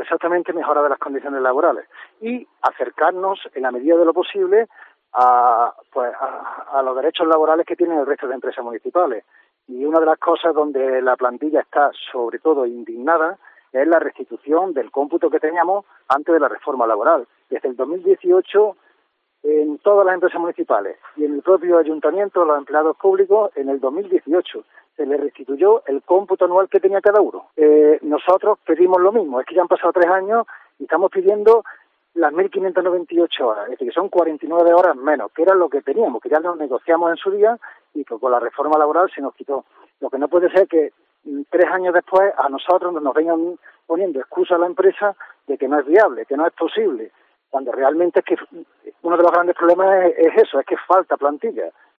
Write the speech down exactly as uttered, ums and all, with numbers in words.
exactamente mejora de las condiciones laborales y acercarnos en la medida de lo posible a, pues, a, a los derechos laborales que tienen el resto de empresas municipales. Y una de las cosas donde la plantilla está sobre todo indignada es la restitución del cómputo que teníamos antes de la reforma laboral. Desde el dos mil dieciocho, en todas las empresas municipales y en el propio ayuntamiento, los empleados públicos, en el dos mil dieciocho se les restituyó el cómputo anual que tenía cada uno. Eh, nosotros pedimos lo mismo, es que ya han pasado tres años y estamos pidiendo las mil quinientas noventa y ocho horas, es decir, que son cuarenta y nueve horas menos, que era lo que teníamos, que ya nos negociamos en su día y que con la reforma laboral se nos quitó. Lo que no puede ser que mm, tres años después a nosotros nos vengan poniendo excusa a la empresa de que no es viable, que no es posible, cuando realmente es que uno de los grandes problemas es, es eso, es que falta plantilla.